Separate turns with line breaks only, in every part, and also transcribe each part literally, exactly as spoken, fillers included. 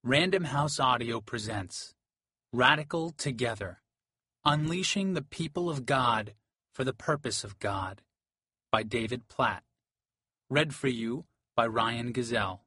Random House Audio presents Radical Together, Unleashing the People of God for the Purpose of God by David Platt. Read for you by Ryan Gazelle.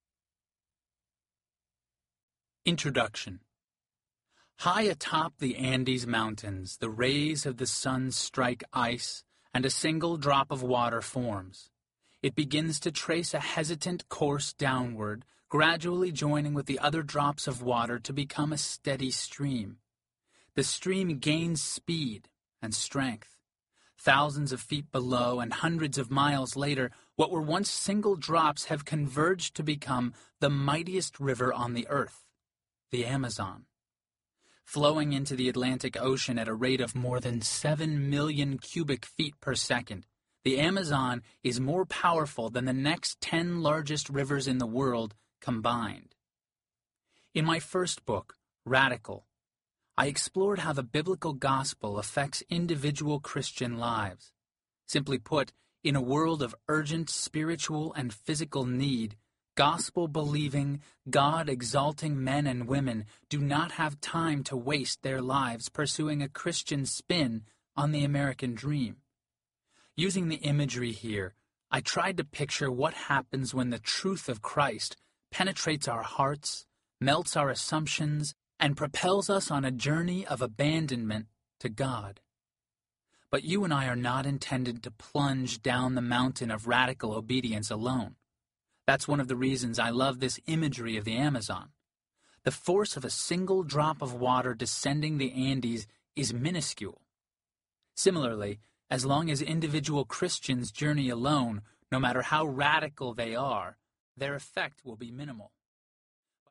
Introduction. High atop the Andes Mountains, the rays of the sun strike ice, and a single drop of water forms. It begins to trace a hesitant course downward, gradually joining with the other drops of water to become a steady stream. The stream gains speed and strength. Thousands of feet below and hundreds of miles later, what were once single drops have converged to become the mightiest river on the earth, the Amazon. Flowing into the Atlantic Ocean at a rate of more than seven million cubic feet per second, the Amazon is more powerful than the next ten largest rivers in the world combined. In my first book, Radical, I explored how the biblical gospel affects individual Christian lives. Simply put, in a world of urgent spiritual and physical need, gospel-believing, God-exalting men and women do not have time to waste their lives pursuing a Christian spin on the American dream. Using the imagery here, I tried to picture what happens when the truth of Christ penetrates our hearts, melts our assumptions, and propels us on a journey of abandonment to God. But you and I are not intended to plunge down the mountain of radical obedience alone. That's one of the reasons I love this imagery of the Amazon. The force of a single drop of water descending the Andes is minuscule. Similarly, as long as individual Christians journey alone, no matter how radical they are, their effect will be minimal.